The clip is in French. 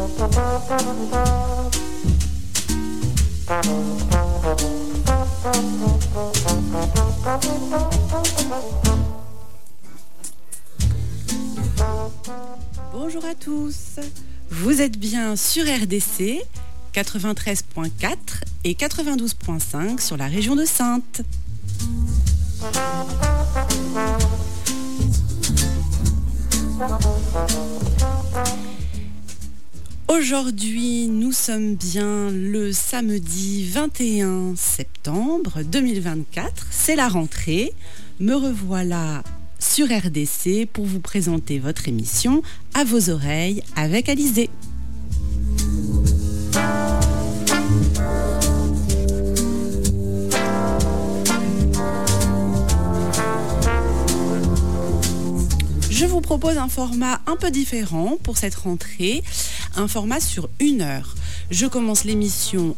Bonjour à tous, vous êtes bien sur RDC 93.4 et 92.5 sur la région de Saintes. Aujourd'hui, nous sommes bien le samedi 21 septembre 2024, c'est la rentrée. Me revoilà sur RDC pour vous présenter votre émission À vos oreilles avec Alizé. Je vous propose un format un peu différent pour cette rentrée, un format sur 1 heure. Je commence l'émission